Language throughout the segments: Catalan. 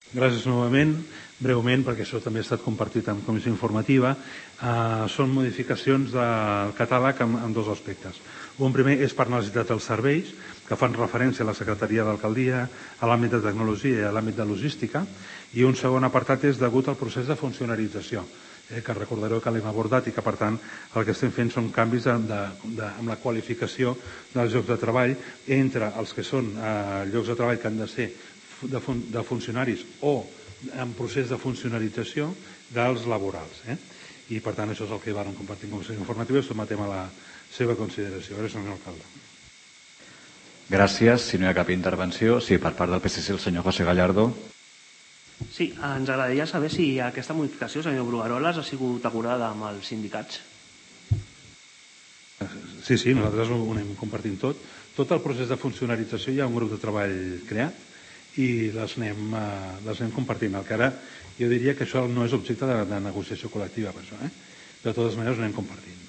Gràcies novament. Breument, perquè això també ha estat compartit en comissió informativa, són modificacions del catàleg en dos aspectes. Un primer és per necessitat dels serveis, que fan referència a la Secretaria d'Alcaldia, a l'àmbit de tecnologia i a l'àmbit de logística, i un segon apartat és degut al procés de funcionarització, que recordareu que l'hem abordat i que, per tant, el que estem fent són canvis amb la qualificació dels llocs de treball entre els que són llocs de treball que han de ser de funcionaris o en procés de funcionarització dels laborals. I, per tant, això és el que vam compartir en comissió informativa i sotmetem a la seva consideració. Gràcies, senyor alcalde. Gràcies. Si no hi ha cap intervenció, sí, per part del PSC, el senyor José Gallardo. Sí, ens agradaria saber si aquesta modificació, senyor Brugueroles, ha sigut acordada amb els sindicats. Sí, nosaltres ho anem compartint tot. Tot el procés de funcionarització hi ha un grup de treball creat i les anem compartint. El que ara jo diria que això no és objecte de negociació col·lectiva, per això. De totes maneres ho anem compartint.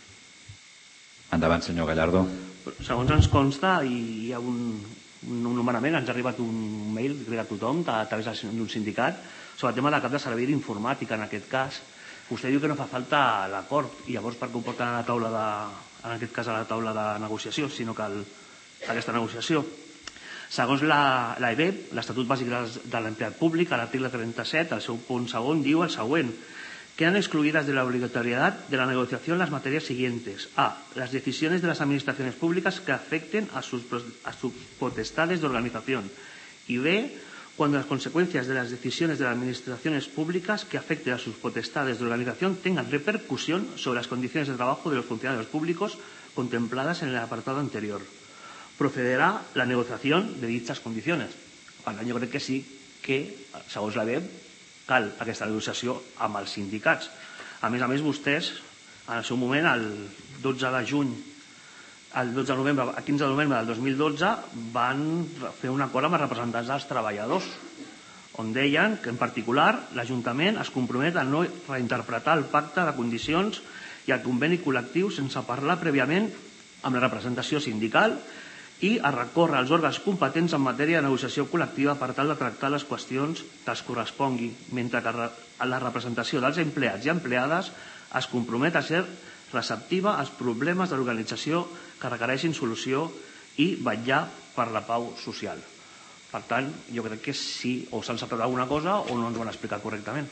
Endavant, senyor Gallardo. Segons ens consta, hi ha un nomenament, ens ha arribat un mail que a tothom a través d'un sindicat sobre el tema del cap de servei d'informàtica, en aquest cas. Vostè diu que no fa falta l'acord, i llavors per què ho porten a la taula en aquest cas a la taula de negociació, sinó que aquesta negociació. Segons l'EBEP, l'Estatut Bàsic de l'Empleat Públic, a l'article 37, el seu punt segon, diu el següent: quedan excluidas de la obligatoriedad de la negociación las materias siguientes. A. Las decisiones de las administraciones públicas que afecten a sus potestades de organización. Y B. Cuando las consecuencias de las decisiones de las administraciones públicas que afecten a sus potestades de organización tengan repercusión sobre las condiciones de trabajo de los funcionarios públicos contempladas en el apartado anterior. Procederà la negociació de dichas condiciones. Per tant, jo crec que sí que, segons la BEP, cal aquesta negociació amb els sindicats. A més, vostès, en el seu moment, el 12 de juny, el 15 de novembre del 2012, van fer un acord amb els representants dels treballadors, on deien que, en particular, l'Ajuntament es compromet a no reinterpretar el pacte de condicions i el conveni col·lectiu sense parlar prèviament amb la representació sindical i a recórrer als òrgans competents en matèria de negociació col·lectiva per tal de tractar les qüestions que els correspongui, mentre que la representació dels empleats i empleades es compromet a ser receptiva als problemes de l'organització que requereixin solució i vetllar per la pau social. Per tant, jo crec que sí, o s'han saltat alguna cosa o no ens ho han explicat correctament.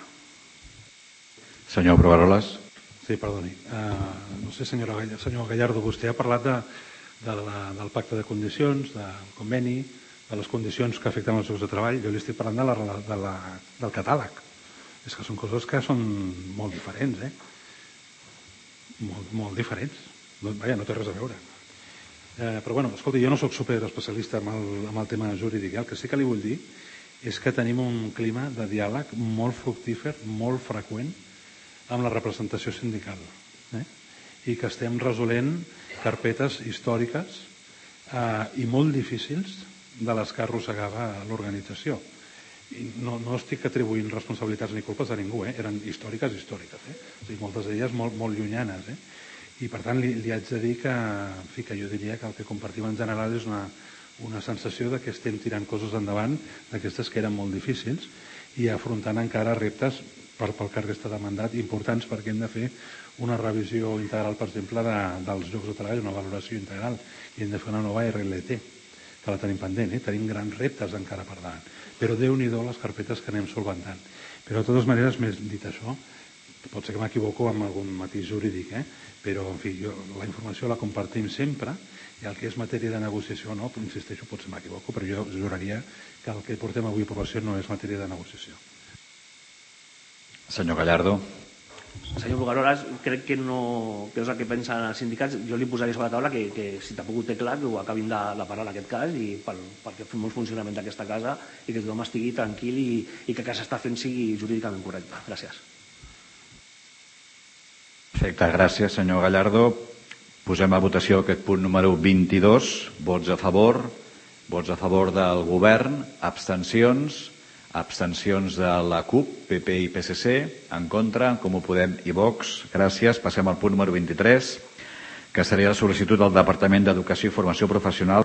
Senyor Brugueroles. Sí, perdoni. No sé, senyor Gallardo, vostè ha parlat del pacte de condicions, del conveni, de les condicions que afecten els llocs de treball. Jo li estic parlant del catàleg. És que són coses que són molt diferents, molt diferents. Vaja, no té res a veure. Però, bueno, escolti, jo no soc superespecialista en el tema jurídic. El que sí que li vull dir és que tenim un clima de diàleg molt fructífer, molt freqüent, amb la representació sindical. I que estem resolent carpetes històriques i molt difícils de les que arrossegava l'organització. No estic atribuint responsabilitats ni culpes a ningú, eren històriques. O sigui, moltes d'elles molt llunyanes. I per tant li haig de dir que jo diria que el que compartim en general és una sensació de que estem tirant coses endavant d'aquestes que eren molt difícils i afrontant encara reptes pel que resta de mandat importants, perquè hem de fer una revisió integral, per exemple, dels llocs de treball, una valoració integral, i hem de fer una nova RLT, que la tenim pendent. Tenim grans reptes encara per davant, però Déu-n'hi-do les carpetes que anem solventant. Però de totes maneres, més dit això, pot ser que m'equivoco amb algun matís jurídic, però en fi, la informació la compartim sempre, i el que és matèria de negociació no, insisteixo, potser m'equivoco, però jo juraria que el que portem avui a aprovació no és matèria de negociació. Senyor Gallardo. Senyor Brugueroles, crec que no és el que pensen els sindicats. Jo li posaria sobre la taula que si tampoc ho té clar, que ho acabin de parar en aquest cas i perquè fem el funcionament d'aquesta casa i que tothom estigui tranquil i que el que s'està fent sigui jurídicament correcte. Gràcies. Perfecte, gràcies, senyor Gallardo. Posem a votació aquest punt número 22. Vots a favor del govern, abstencions de la CUP, PP i PSC, en contra, en Comú Podem i Vox. Gràcies. Passem al punt número 23, que seria la sol·licitud del Departament d'Educació i Formació Professional